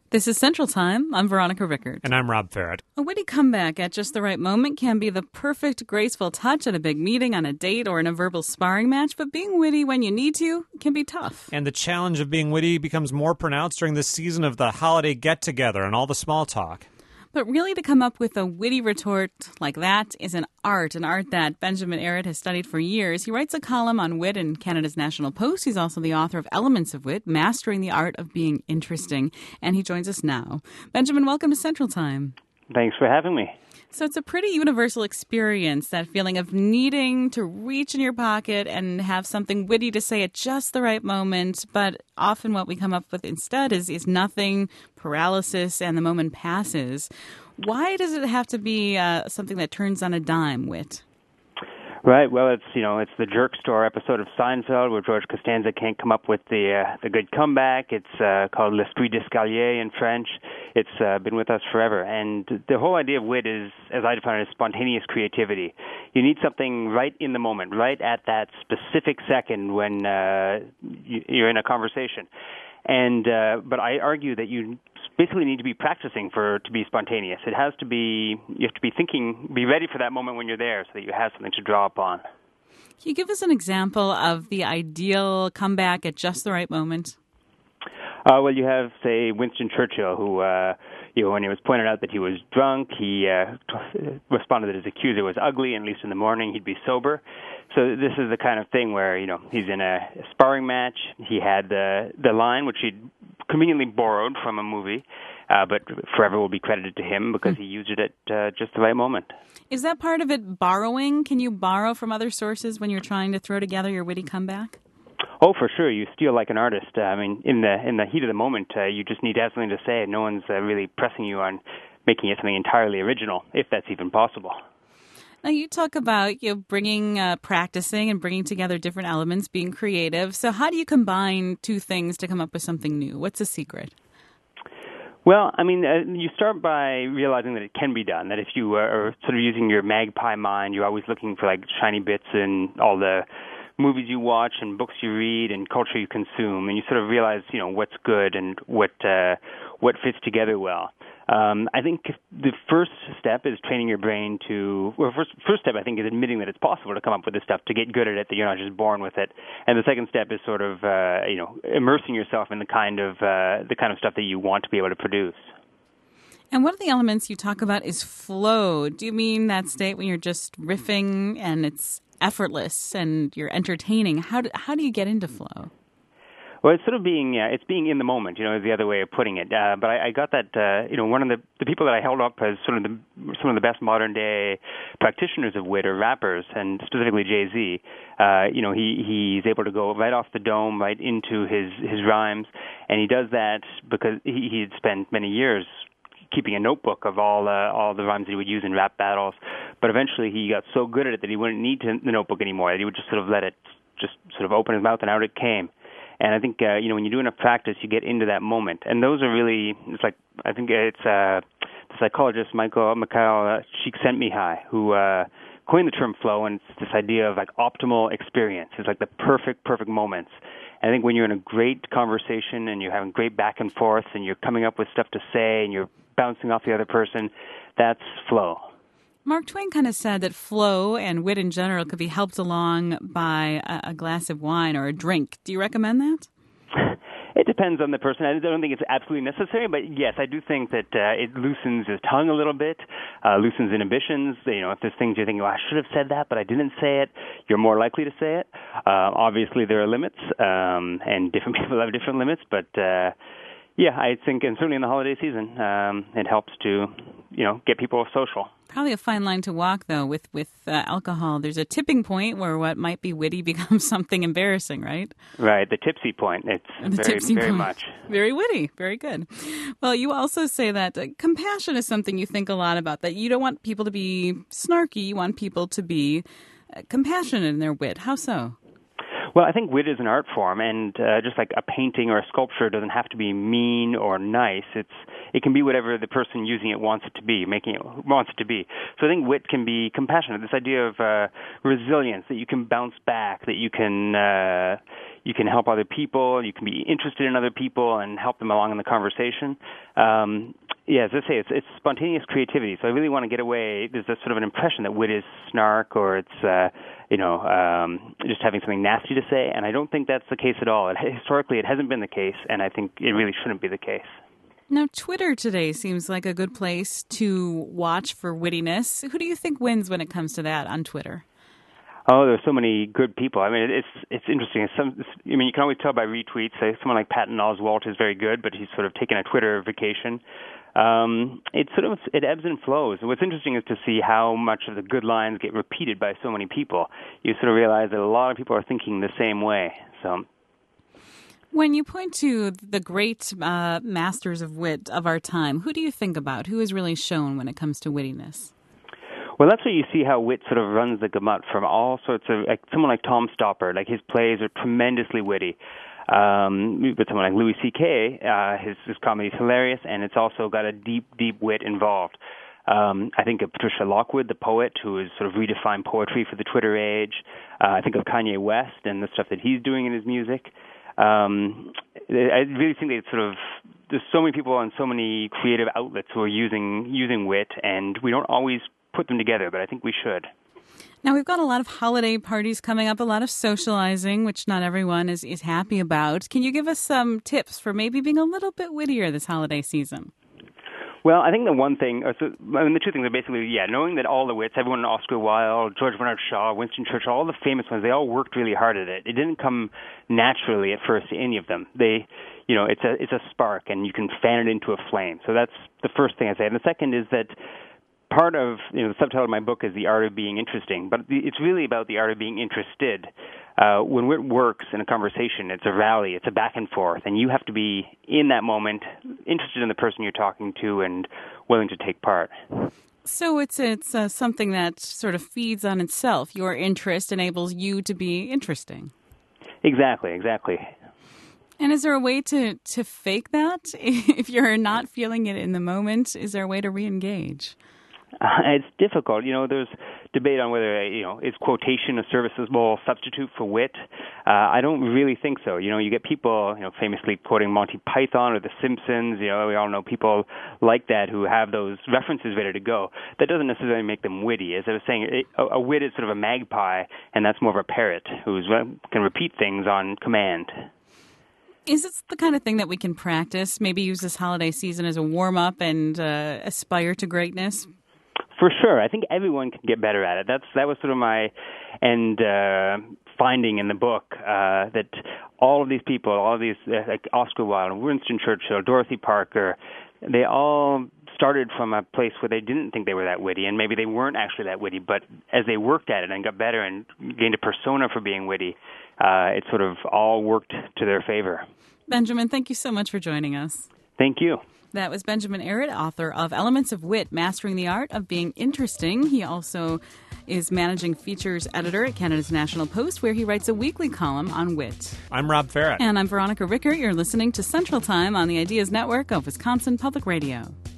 This is Central Time. I'm Veronica Rickert. And I'm Rob Farrett. A witty comeback at just the right moment can be the perfect, graceful touch at a big meeting, on a date, or in a verbal sparring match, but being witty when you need to can be tough. And the challenge of being witty becomes more pronounced during this season of the holiday get-together and all the small talk. But really, to come up with a witty retort like that is an art that Benjamin Arrett has studied for years. He writes a column on wit in Canada's National Post. He's also the author of Elements of Wit, Mastering the Art of Being Interesting. And he joins us now. Benjamin, welcome to Central Time. Thanks for having me. So it's a pretty universal experience, that feeling of needing to reach in your pocket and have something witty to say at just the right moment. But often what we come up with instead is nothing, paralysis, and the moment passes. Why does it have to be something that turns on a dime, wit? Right. Well, it's the Jerk Store episode of Seinfeld where George Costanza can't come up with the good comeback. It's called L'Esprit d'Escalier in French. It's been with us forever. And the whole idea of wit is, as I define it, is spontaneous creativity. You need something right in the moment, right at that specific second when you're in a conversation. And but I argue that you basically need to be practicing to be spontaneous. You have to be thinking, be ready for that moment when you're there so that you have something to draw upon. Can you give us an example of the ideal comeback at just the right moment? Well, you have, say, Winston Churchill, who, when he was pointed out that he was drunk, he responded that his accuser was ugly, and at least in the morning he'd be sober. So this is the kind of thing where, he's in a sparring match. He had the line, which he'd conveniently borrowed from a movie, but forever will be credited to him because he used it at just the right moment. Is that part of it borrowing? Can you borrow from other sources when you're trying to throw together your witty comeback? Oh, for sure. You steal like an artist. In the heat of the moment, you just need to have something to say. No one's really pressing you on making it something entirely original, if that's even possible. Now, you talk about practicing and bringing together different elements, being creative. So how do you combine two things to come up with something new? What's the secret? Well, you start by realizing that it can be done, that if you are sort of using your magpie mind, you're always looking for like shiny bits in all the movies you watch and books you read and culture you consume, and you sort of realize, what's good and what fits together well. I think the first step is training your brain first step I think is admitting that it's possible to come up with this stuff, to get good at it, that you're not just born with it. And the second step is sort of, immersing yourself in the kind of stuff that you want to be able to produce. And one of the elements you talk about is flow. Do you mean that state when you're just riffing and it's effortless and you're entertaining? How do you get into flow? Well, it's sort of being in the moment, is the other way of putting it. But I got that, one of the people that I held up as sort of some of the best modern day practitioners of wit are rappers, and specifically Jay-Z. He's able to go right off the dome, right into his rhymes, and he does that because he had spent many years keeping a notebook of all the rhymes that he would use in rap battles. But eventually he got so good at it that he wouldn't need the notebook anymore, that he would just sort of let it just sort of open his mouth and out it came. And I think, when you do enough practice, you get into that moment. And those are really, I think it's the psychologist Mikhail Csikszentmihalyi who coined the term flow, and it's this idea of like optimal experience. It's like the perfect moments. And I think when you're in a great conversation and you're having great back and forth and you're coming up with stuff to say and you're bouncing off the other person, that's flow. Mark Twain kind of said that flow and wit in general could be helped along by a glass of wine or a drink. Do you recommend that? It depends on the person. I don't think it's absolutely necessary, but yes, I do think that it loosens his tongue a little bit, loosens inhibitions. If there's things you're thinking, I should have said that, but I didn't say it, you're more likely to say it. Obviously, there are limits, and different people have different limits, but I think, and certainly in the holiday season, it helps to, get people social. Probably a fine line to walk, though, with alcohol. There's a tipping point where what might be witty becomes something embarrassing, right? Right, the tipsy point. It's very much. Very witty. Very good. Well, you also say that compassion is something you think a lot about, that you don't want people to be snarky. You want people to be compassionate in their wit. How so? Well, I think wit is an art form, and just like a painting or a sculpture doesn't have to be mean or nice. It can be whatever the person using it wants it to be, wants it to be. So I think wit can be compassionate. This idea of resilience, that you can bounce back, that you can you can help other people, you can be interested in other people and help them along in the conversation. As I say, it's spontaneous creativity. So I really want to get away. There's a sort of an impression that wit is snark or it's just having something nasty to say, and I don't think that's the case at all. Historically, it hasn't been the case, and I think it really shouldn't be the case. Now, Twitter today seems like a good place to watch for wittiness. Who do you think wins when it comes to that on Twitter? Oh, there's so many good people. I mean, it's interesting. You can always tell by retweets. Someone like Patton Oswalt is very good, but he's sort of taken a Twitter vacation. It ebbs and flows. What's interesting is to see how much of the good lines get repeated by so many people. You sort of realize that a lot of people are thinking the same way. So, when you point to the great masters of wit of our time, who do you think about? Who is really shown when it comes to wittiness? Well, that's where you see how wit sort of runs the gamut from all sorts of, like someone like Tom Stoppard. Like his plays are tremendously witty. But someone like Louis C.K., his comedy is hilarious, and it's also got a deep, deep wit involved. I think of Patricia Lockwood, the poet, who has sort of redefined poetry for the Twitter age. I think of Kanye West and the stuff that he's doing in his music. I really think that there's so many people on so many creative outlets who are using wit, and we don't always put them together, but I think we should. Now, we've got a lot of holiday parties coming up, a lot of socializing, which not everyone is happy about. Can you give us some tips for maybe being a little bit wittier this holiday season? Well, I think the one thing, the two things are basically, knowing that all the wits, everyone, Oscar Wilde, George Bernard Shaw, Winston Churchill, all the famous ones, they all worked really hard at it. It didn't come naturally at first to any of them. It's a spark, and you can fan it into a flame. So that's the first thing I say. And the second is that part of, the subtitle of my book is The Art of Being Interesting, but it's really about the art of being interested. When wit works in a conversation, it's a rally, it's a back and forth, and you have to be, in that moment, interested in the person you're talking to and willing to take part. So it's something that sort of feeds on itself. Your interest enables you to be interesting. Exactly. And is there a way to fake that? If you're not feeling it in the moment, is there a way to re-engage? It's difficult. There's debate on whether, is quotation a serviceable substitute for wit. I don't really think so. You get people, famously quoting Monty Python or The Simpsons. We all know people like that who have those references ready to go. That doesn't necessarily make them witty. As I was saying, a wit is sort of a magpie, and that's more of a parrot who can repeat things on command. Is this the kind of thing that we can practice? Maybe use this holiday season as a warm-up and aspire to greatness? For sure. I think everyone can get better at it. That was sort of my finding in the book, that all of these people, all of these, like Oscar Wilde, Winston Churchill, Dorothy Parker, they all started from a place where they didn't think they were that witty, and maybe they weren't actually that witty, but as they worked at it and got better and gained a persona for being witty, it sort of all worked to their favor. Benjamin, thank you so much for joining us. Thank you. That was Benjamin Arrett, author of Elements of Wit, Mastering the Art of Being Interesting. He also is managing features editor at Canada's National Post, where he writes a weekly column on wit. I'm Rob Farrett. And I'm Veronica Rickert. You're listening to Central Time on the Ideas Network of Wisconsin Public Radio.